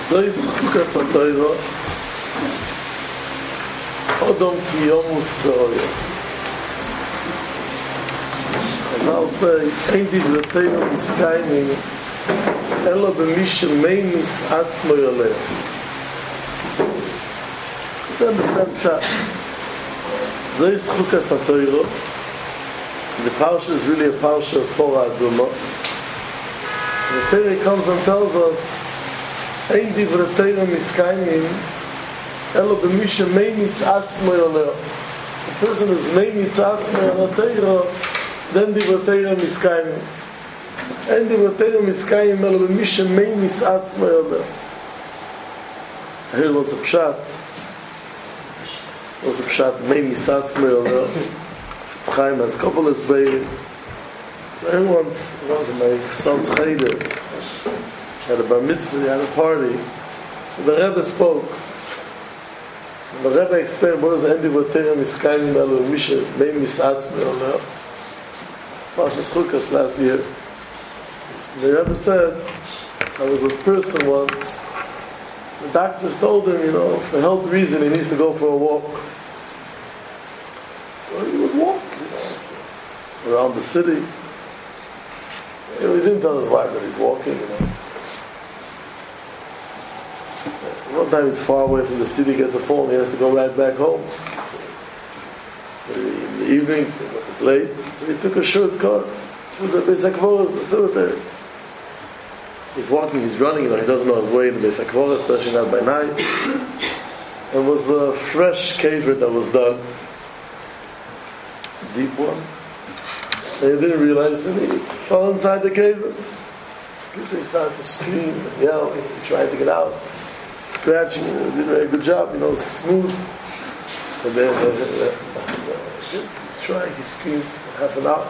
Zois chukas ha-toiro Odom ki yomus be'oyo. Chazal say, Ein divreteinu miskayim Elo b'mishem meimis atzmo yoleh. You understand Pshat? Zois chukas ha-toiro. The parsha is really a parsha of Torah Aduma. The Torah comes and tells us, Ein divreteinu miskayim Elo b'misha meimis atzmo yoleh. The person is meimis atzmo yoleh, then divreteinu miskayim. Ein divreteinu miskayim elo b'misha meimis atzmo yoleh. Here what's the pshat? What's the pshat? Meimis atzmo yoleh. It's Chaim has a couple of Zbeir. Once my son's cheder had a bar mitzvah, he had a party. So the Rebbe spoke. And the Rebbe explained what is the end of what Torah miskayim elo misha meimis atzmo yoleh. It's Parshas Chukas last year. The Rebbe said there was this person once. The doctors told him, for health reason, he needs to go for a walk. So he would walk, around the city. He didn't tell his wife that he's walking, One time he's far away from the city, gets a phone, he has to go right back home. So in the evening, it's late, so he took a shortcut through the Beis HaKvoros, the cemetery. He's walking, he's running, he doesn't know his way in the Beis HaKvoros, especially not by night. It was a fresh cave that was dug, deep one. And he didn't realize it, he fell inside the cave. He started to scream and yell, he tried to get out. Scratching, he did a very good job, smooth. And then he's trying, he screams for half an hour.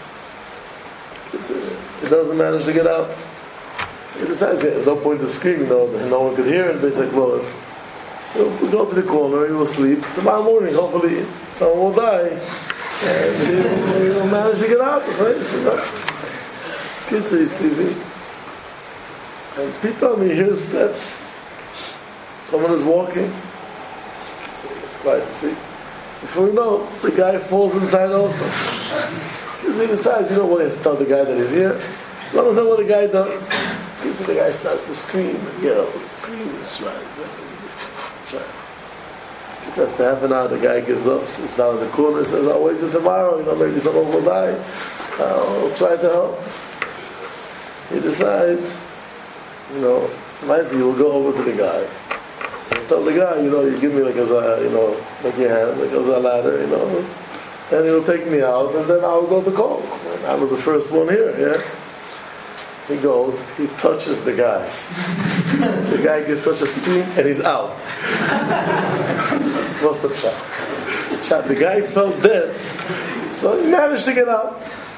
He doesn't manage to get out. So he decides, there's no point to scream, no one could hear it, basically. We'll go to the corner, he will sleep. Tomorrow morning, hopefully, someone will die. And he will manage to get out of the place, Kids are sleeping. And Pitom, he hears steps. Someone is walking. So it's quiet to see. Before you know, the guy falls inside also. Because he decides, he has to tell the guy that he's here. As long as that's what the guy does. So the guy starts to scream and yell and scream and strides. It's after half an hour, the guy gives up, sits down in the corner and says, I'll wait till tomorrow, maybe someone will die. I'll try to help. He decides, he will go over to the guy. He'll tell the guy, you give me like a your hand, like a ladder, and he'll take me out, and then I'll go to Coke. And I was the first one here, He goes, he touches the guy. The guy gives such a scream, and he's out. What's the shot? The guy felt dead, so he managed to get out.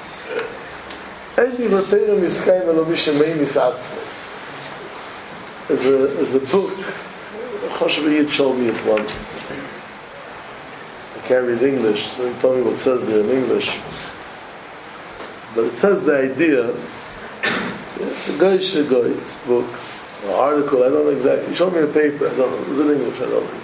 Is a book. Choshva Yid showed me it once. I can't read English, so he told me what it says there in English. But it says the idea. It's a Goyish book, or article, I don't know exactly. He showed me a paper, I don't know. It's in English, I don't know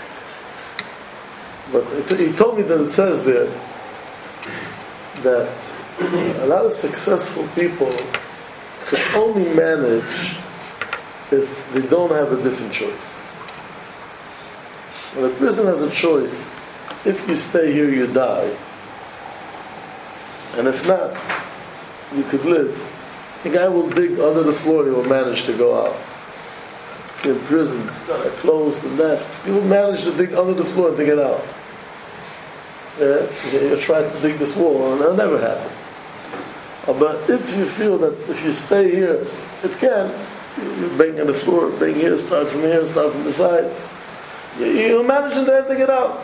exactly. But he told me that it says there that a lot of successful people can only manage if they don't have a different choice. When a person has a choice, if you stay here, you die. And if not, you could live. The guy will dig under the floor, he will manage to go out. See, in prisons that are closed and that, he will manage to dig under the floor and to get out. He'll try to dig this wall, and it'll never happen. But if you feel that if you stay here, it can. You bang on the floor, bang here, start from here, start from the side. You'll manage in the end to get out.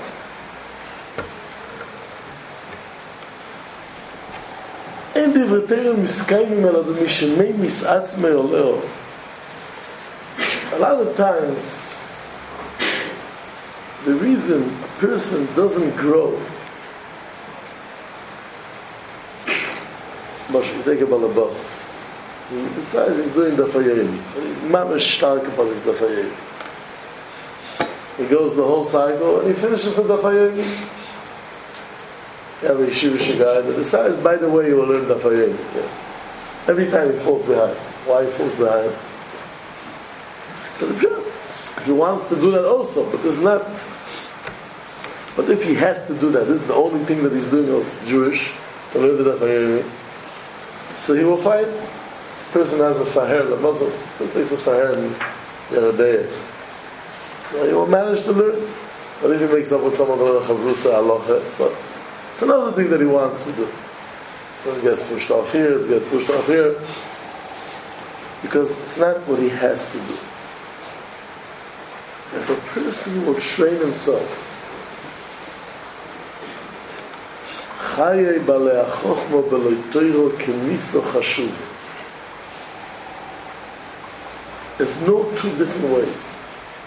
A lot of times the reason a person doesn't grow, you take a balabas, Besides, he's doing the Fayemi. He's mamish stark about his the Fayemi. He goes the whole cycle and he finishes the Fayemi. You have a yeshivish guy that decides, by the way, you will learn the Fayemi. Yeah. Every time he falls behind. Why he falls behind? He wants to do that also, but it's not. But if he has to do that, this is the only thing that he's doing as Jewish, to learn the Fayemi. So he will find. Person has a faher, the Muslim who takes a faher in the other day. So he will manage to learn. But if he makes up with someone to learn Chavrusa, Aloha, but it's another thing that he wants to do. So he gets pushed off here, he gets pushed off here. Because it's not what he has to do. If a person will train himself, Chayei balei ha-chochma beloi toiro kemiso chashuv. There's no two different ways.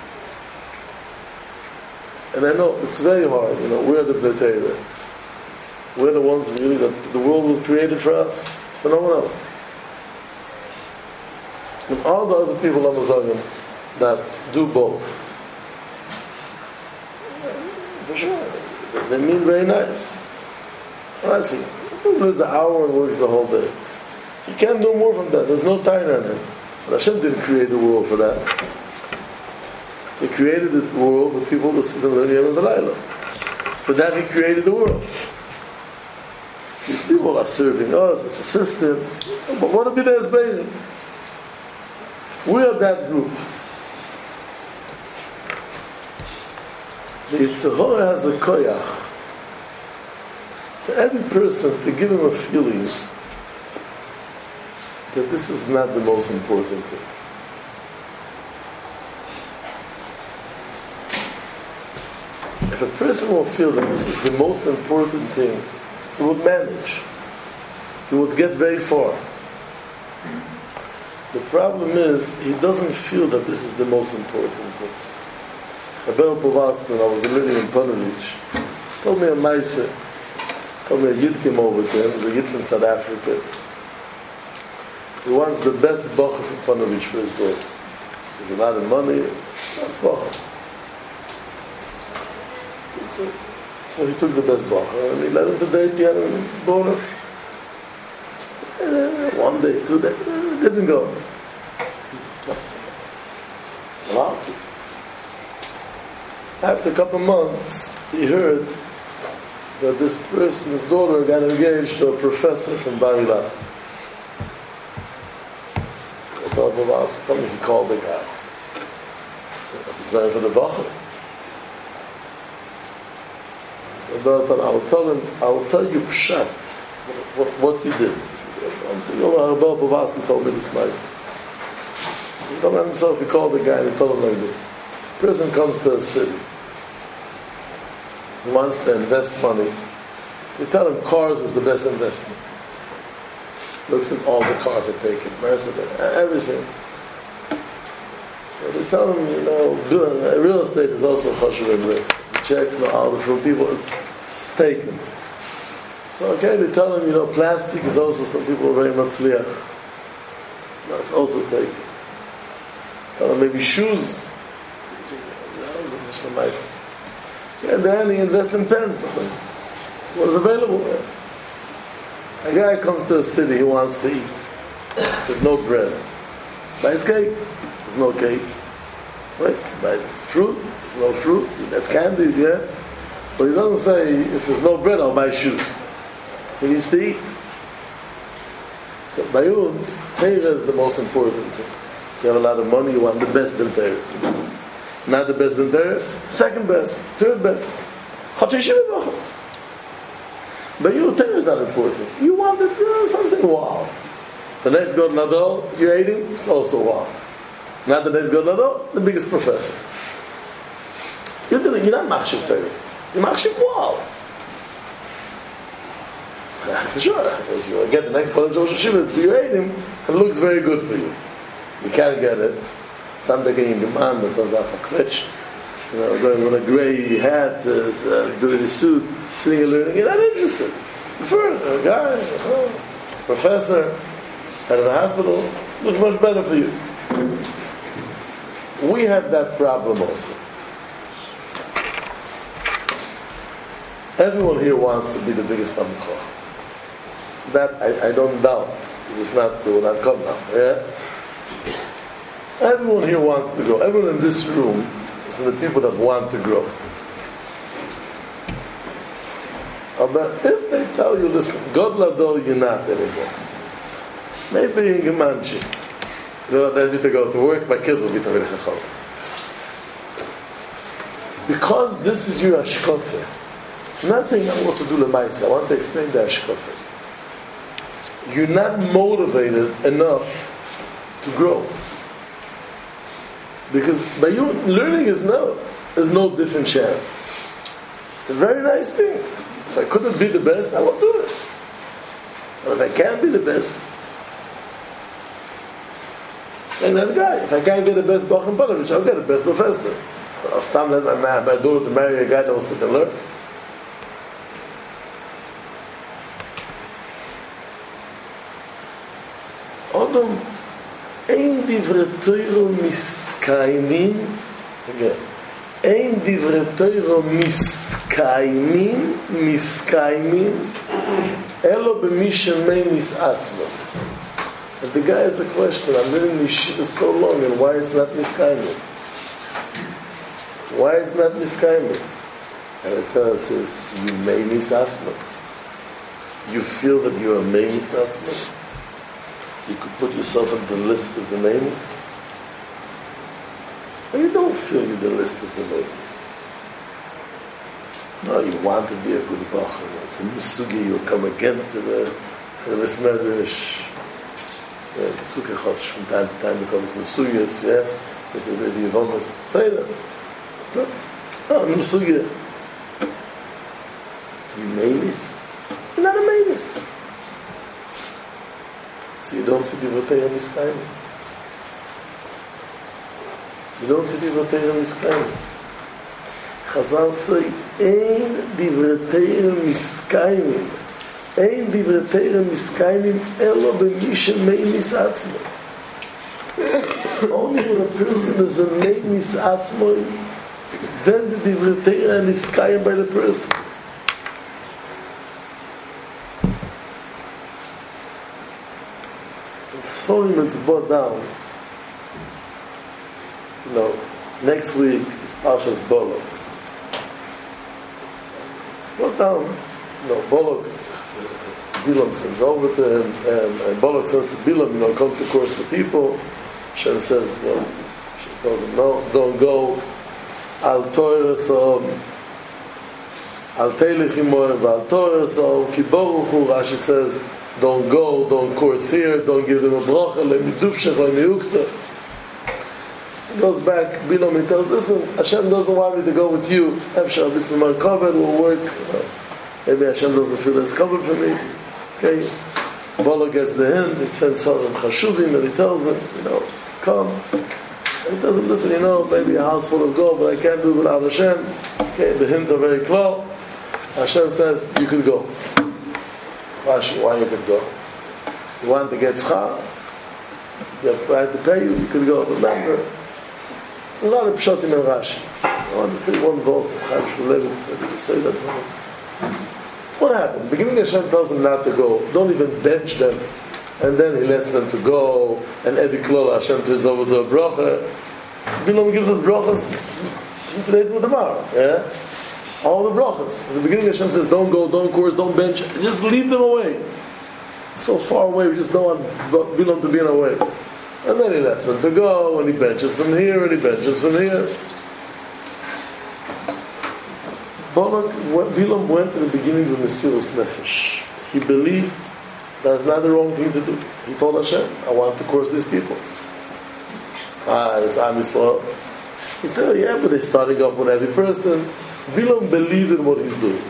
And I know it's very hard, we're the B'nai. We're the ones really that the world was created for us, for no one else. And all the other people on the Zagan that do both, for sure, they mean very nice. Well, that's it. There's an hour and works the whole day. You can't do more from that. There's no time on it. But Hashem didn't create the world for that. He created the world for people to sit and learn Yom V'Layla. For that He created the world. These people are serving us, it's a system. But what will be there as Beirim? We are that group. The Yetzer Hara has a koyach to every person to give him a feeling that this is not the most important thing. If a person will feel that this is the most important thing, he would manage. He would get very far. The problem is, he doesn't feel that this is the most important thing. Abel Povast, when I was living in Panovich, told me a Maise, told me a Yid came over to him, he was a Yid from South Africa. He wants the best bacher from Panovich for his daughter. There's a lot of money, best bacher. So he took the best bacher and he let him to date the other his daughter. One day, 2 days, it didn't go. Wow. After a couple of months, he heard that this person's daughter got engaged to a professor from Bar Ilan. So he called the guy. He said, for the bacher. So I will tell you pshat, what you did. Abel Bavasky told me this myself. He told himself, he called the guy and he told him like this. A person comes to a city. He wants to invest money. You tell him cars is the best investment. Looks at all the cars are taken, Mercedes, everything. So they tell him, doing real estate is also a chashuv investment. He checks all the from people, it's taken. So okay, they tell him, plastic is also, some people are very matzliach. That's also taken. Tell him maybe shoes. And then he invests in pens. That's what is available there. A guy comes to a city, he wants to eat. There's no bread. Buys cake. There's no cake. Buys fruit. There's no fruit. That's candies, yeah? But he doesn't say, if there's no bread, I'll buy shoes. He needs to eat. So Bayun's, Torah is the most important thing. If you have a lot of money, you want the best bin Torah. Not the best bin Torah, second best, third best. But you, Torah is not important. You want something wow. The next God Nadal, you ate him, it's also wow. Not the next God Nadal, the biggest professor. You're not machshiv Torah. You're machshiv wow. For sure. If you get the next part of Rosh Hashiva, you ate him, it looks very good for you. You can't get it. Stand again in the man that does that for kvitch. Going with a grey hat, doing a suit, sitting and learning. You're not interested. Prefer a guy, professor. And in the hospital, it looks much better for you. We have that problem also. Everyone here wants to be the biggest Talmid Chacham. That I don't doubt, because if not, they will not come now. Yeah? Everyone here wants to grow. Everyone in this room is the people that want to grow. But if they tell you, listen, God Lador, you're not anymore. Maybe in Gemanchi. You know, I need to go to work, my kids will be Talmid Chacham. Because this is your Ashkofe. I'm not saying I want to do Lemaisa. I want to explain the Ashkofe. You're not motivated enough to grow. Because by you, learning is no different chance. It's a very nice thing. If I couldn't be the best, I won't do it. But if I can't be the best, like that guy, if I can't get the best Bach and Panovich, I'll get the best professor. I'll stop let my daughter to marry a guy that wants to learn. Odom ein divrei Torah miskaymin, again, ein divrei Torah miskaymin, elo b'mi shemei misatzmo. And the guy has a question. I'm living in yeshiva so long, and why it's not miskaymin? Why is not miskaymin? And I tell it says, you may misatzmo. You feel that you're a may misatzmo. You could put yourself on the list of the names. And you don't feel you're the list of the names. No, you want to be a good Bachar. It's a new sugi, you'll come again to the Vesmedish. The Sugi Chosh from time to time becomes Musuyas, yeah? This is a Yivomas. Say that. But, new sugi. You Mavis? You're not a Mavis. So you don't see the Votei Miskayim. You don't see the Votei Miskayim. Chazal say, Ein Divretei Miskayim. Ein Divretei Miskayim elo b'mi shemei misatzmo. Only when a person is a mei misatzmo, then the Divretei Miskayim by the person. Sforim it's brought down. You know, next week is Parshas Bolog. It's brought down. You know, Bolog, Bilam sends over to him, and Bolog says to Bilam, you know, come to course the people. Hashem says, well, Hashem tells him, no, don't go. Al Torah so, Al Teilichimoy, Al Torah so, Ki Boruchu, Rashi says, don't go, don't course here, don't give them a bracha, let me dufshech, let me uktzah. He goes back, Bilam, he tells, listen, Hashem doesn't want me to go with you. Hashem, this is my cover, it will work. Maybe Hashem doesn't feel it's covered for me. Okay. Bolo gets the hint, he sends Saram Chashuvim, and he tells him, you know, come. And he tells him, listen, you know, maybe a house full of gold, but I can't do it without Hashem. Okay, the hints are very clear. Hashem says, you can go. Rashi, why you could go? You want to get schar? They have tried to pay you, you could go. Remember, there's a lot of pshatim in Rashi. I want to say one vote. Chaim Shmulevitz said he would say that one. What happened? In the beginning, Hashem tells them not to go. Don't even bench them. And then He lets them to go. And every klol Hashem turns over to a bracha. Bilam gives us brachas today to tomorrow. Yeah? All the brachas. In the beginning, Hashem says, don't go, don't course, don't bench. Just leave them away. So far away, we just don't want Bilam to be in our way. And then He lets them to go, and He benches from here, and He benches from here. Bilam went in the beginning with Mesiras Nefesh. He believed that's not the wrong thing to do. He told Hashem, I want to course these people. It's Am Yisrael. He said, oh, yeah, but they're starting up with every person. Bilam believed in what he's doing.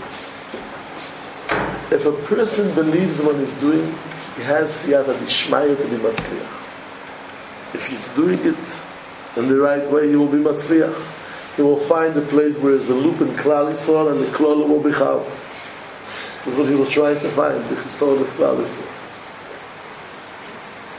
If a person believes in what he's doing, he has siyata d'ishmaya to be matzliach. If he's doing it in the right way, he will be matzliach. He will find a place where there's a loop in Klal Yisrael and the Klal will be chav. That's what he was trying to find, the Chisol of Klal Yisrael.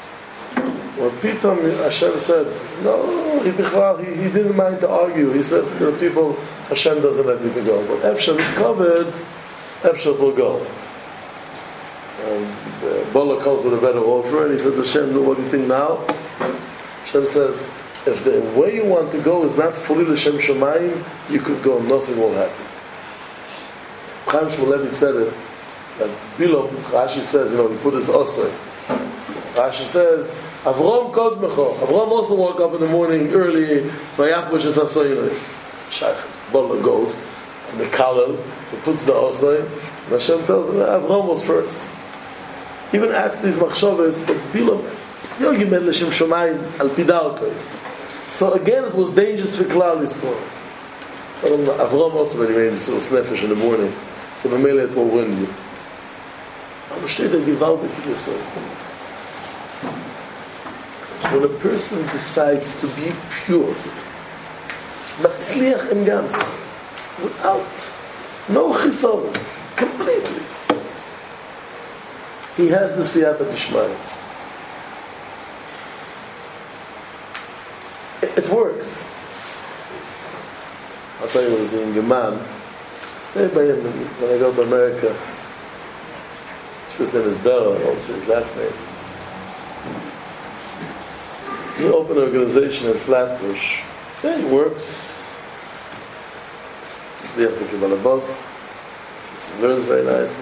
Pitom Hashem said, no, he didn't mind to argue. He said, people, Hashem doesn't let me go. But Efshel covered, Efshel will go. And Bola comes with a better offer, and he says, Hashem, what do you think now? Hashem says, if the way you want to go is not fully L'Shem Shomayim, you could go, nothing will happen. Chaim Shmulevitz said it, that Bilam, Rashi says, he put his osay. Rashi says, Avram Kodmecho. Avram also woke up in the morning early, Vayachbosh es asoyne. Shaychus, Bola goes to the Kalel, he puts the osay, and Hashem tells him, Avram was first. Even after these machshavas, but Bilam, still Yimel L'Shem Shomayim, al Pidalkoi. So again, it was dangerous for Klal Yisrael. Avram also, when he made Yisrael's Nefesh in the morning, so Mamele it will win you. Aber steht gewaltig in Yisrael. When a person decides to be pure, matzliach im Ganzen, without no chisaron, completely, he has the siyata d'shmaya. It works. I'll tell you what is in Geman. Stay by him when I go to America. His first name is Bell, I don't say his last name. He opened an organization in Flatbush. Yeah, it works. He learns very nicely.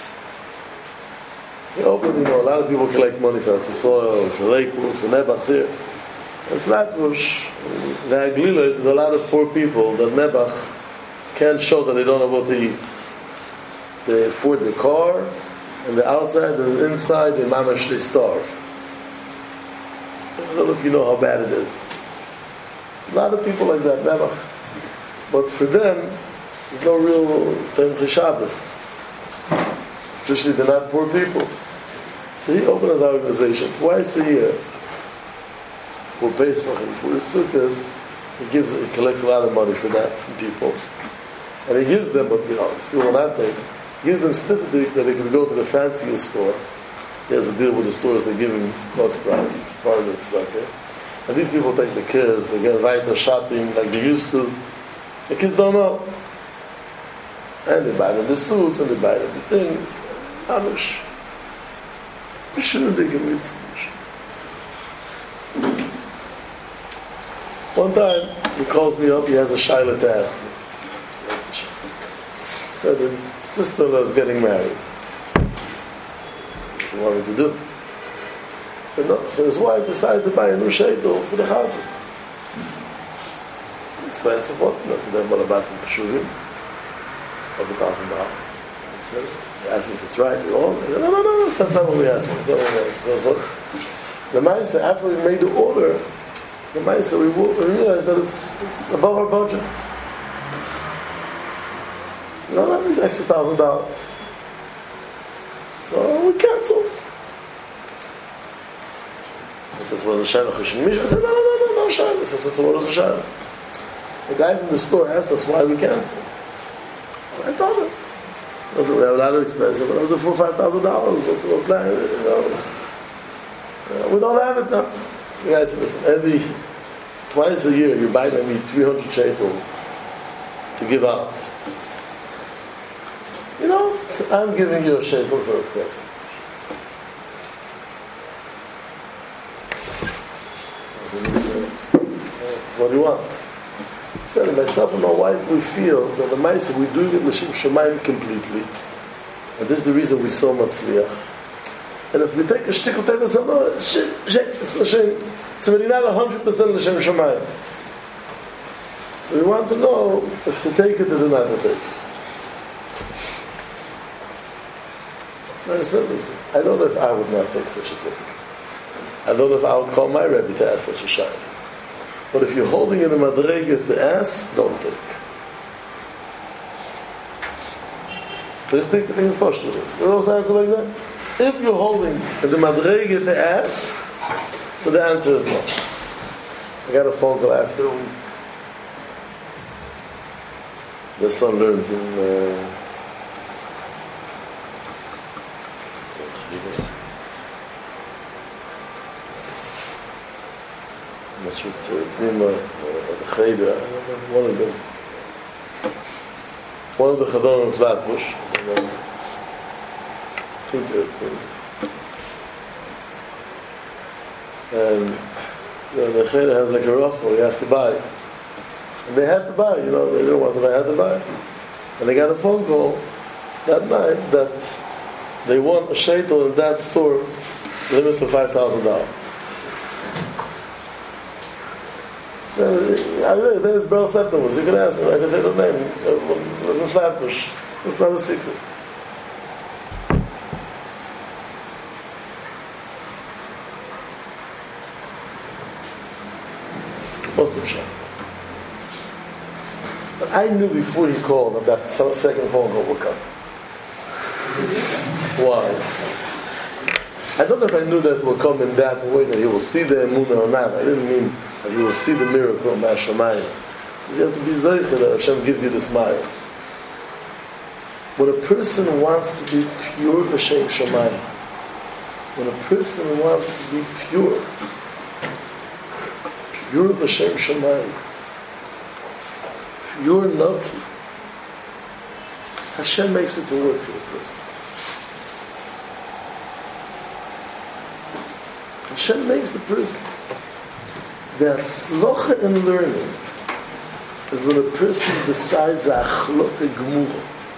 He opened, a lot of people collect money for Soil, for Lakewood, for Nebach here. In Flatbush, the Aglila, there's a lot of poor people that Nebach can't show that they don't have what to eat. They afford the car, and the outside and the inside, they mamash, they starve. I don't know if you know how bad it is. There's a lot of people like that, Nebach. But for them, there's no real Temche Shabbos. Especially they're not poor people. So he opened his organization twice a year. For Pesach and for Sukkot, he collects a lot of money for that from people. And he gives them, but it's people not take. He gives them certificates that they can go to the fanciest store. He has a deal with the stores, they give him cost price. It's part of the tzedakah. And these people take the kids, they get right to shopping like they used to. The kids don't know. And they buy them the suits, and they buy them the things. Amish. We shouldn't take him with. One time, he calls me up, he has a shayla to ask me. He said his sister-in-law is getting married. What do you want me to do? He said, no. So his wife decided to buy a new shayla for the chazan. Expensive one. No, then what about the cheshuvim? $1,000. He asked me if it's right or wrong. I said, no, that's not what we asked. That's not what we asked. That's what. The man said, after we made the order, the Maisa, we realized that it's above our budget. No, these extra $1,000. So we canceled. I said, so what is a shayla chishim mish? I said, no shayla. I said, so what is a shayla? The guy from the store asked us why we canceled. I told him. We have a lot of expenses, but those are $4,000-$5,000. We're planning, we don't have it now. So the guy said, listen, twice a year you buy me 300 shekels to give out. I'm giving you a shekel for a present. That's what you want. He said, myself and my wife, we feel that the Maisa, we do it L'Shem Shomayim completely. And this is the reason we so matzliach. And if we take a shtickle tape and say, no, it's L'Shem. It's already not 100% L'Shem Shomayim. So we want to know if to take it or to not to take it. So I said, listen, I don't know if I would not take such a thing. I don't know if I would call my Rebbe to ask such a shayla. But if you're holding in a madrega to ask, don't take. Just think the thing is possible. You know what I'm saying like that? If you're holding in the madrega to ask, so the answer is no. I got a phone call after a week. The son learns in I'm not sure if it's Pnima or the Cheder, I don't know, one of them. One of the Chadonim of Flatbush. I think they're Pnima. And the Cheder has like a raffle, you have to buy. And they had to buy, they didn't want to buy, they had to buy. And they got a phone call that night that they won a shaitel in that store, limit for $5,000. Then it's Beryl Septimus. You can ask him. I can say the name. It was in Flatbush. It's not a secret. Muslim shop. But I knew before he called that second phone call would come. Why? I don't know if I knew that it would come in that way, that he will see the emunah or not. I didn't mean that he will see the miracle of Hashemayim. Because you have to be zeicher that Hashem gives you the smile. When a person wants to be pure b'shem Shemayim, when a person wants to be pure b'shem Shemayim, pure naki, Hashem makes it to work for the person. Hashem makes the person. The atzlocha in learning is when a person decides achlota gemura.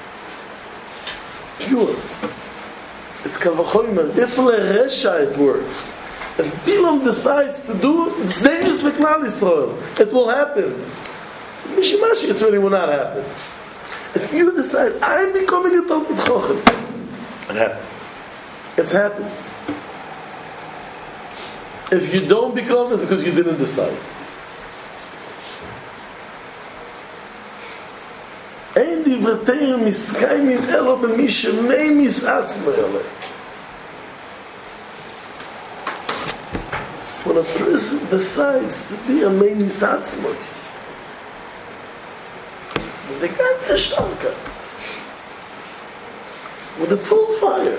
Pure. It's kavachoymer. If leresha it works. If Bilam decides to do it, it's dangerous for Klal Yisrael. It will happen. Mishimashi, it really will not happen. If you decide, I'm becoming a Talmid Chochem, it happens. It happens. If you don't become, it's because you didn't decide. Ein divratei miskaymin elo b'mi shemei misatzmo yoleh. When a person decides to be a mei misatzmo, with the ganze Starkheit, with the full fire,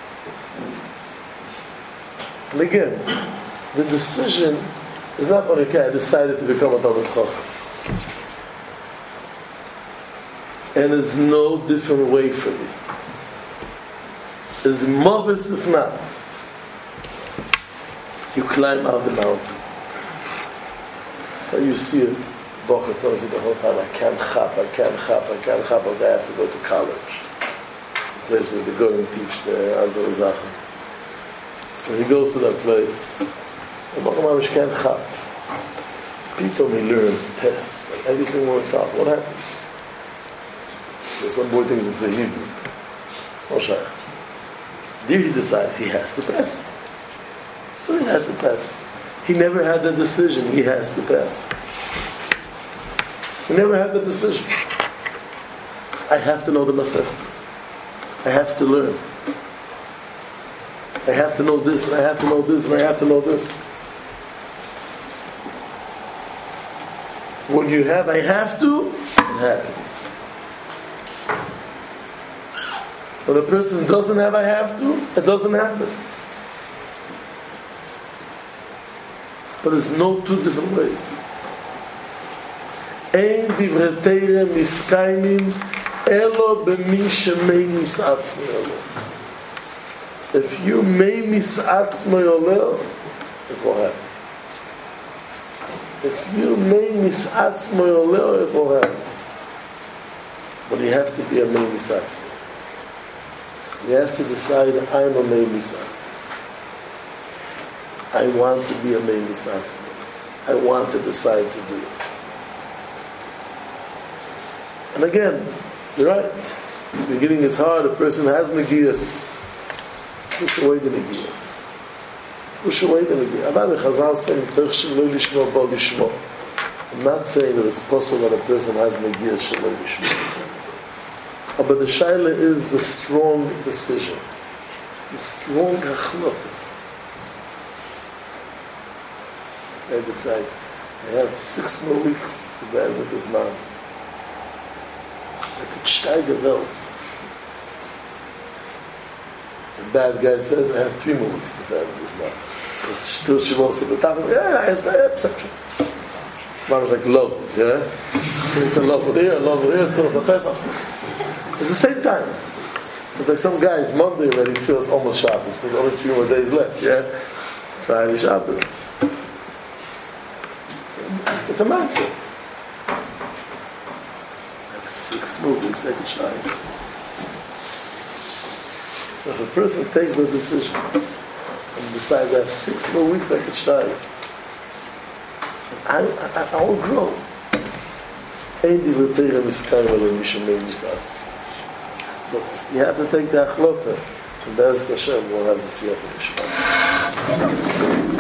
and again, the decision is not only, okay, I decided to become a Talmid Chacham. And there's no different way for me. As mothers, if not, you climb out the mountain. So you see it, Bocher tells you the whole time, I can't chap, but I have to go to college. The place where they go and teach the Andor Zachen. So he goes to that place. And Bocher Mamish can't chap. Pitom he learns tests, and everything works out. What happens? So some boy thinks it's the Hebrew. No shaykh. There he decides he has to pass. So he has to pass. He never had the decision, he has to pass. He never had the decision. I have to know the Masechta. I have to learn. I have to know this, and I have to know this, and I have to know this. When you have, I have to, it happens. When a person doesn't have, I have to, it doesn't happen. But there's no two different ways. Ein divrei Torah miskaymin elo b'mi shemei misatzmo yoleh. If you mei misatzmo yoleh, it will happen. If you mei misatzmo yoleh, it will happen. But you have to be a mei misatzmo. You have to decide, I'm a mei misatzmo. I want to be a mei misatzmo. I want to decide to do it. And again, you're right. In the beginning it's hard. A person has negiyas. Push away the negiyas. Push away the negiyas. I'm not saying that it's possible that a person has negiyas shaloi lishmo. But the shaila is the strong decision. The strong hachlota. I decide, I have 6 more weeks to the end of this month. I could steige Welt. The bad guy says, I have 3 more weeks to the end of this month. still Shavuos, but it's not exception. Mom is like love, yeah? It's a love here, it's also Pesach. It's the same time. It's like some guys, Monday already feels almost Shabbos. There's only 3 more days left, yeah? Friday, Shabbos. It's a mindset. 6 more weeks they can try. So if a person takes the decision and decides I have 6 more weeks I can try, I will grow. But you have to take the achlota, and that's Hashem will have the siyata.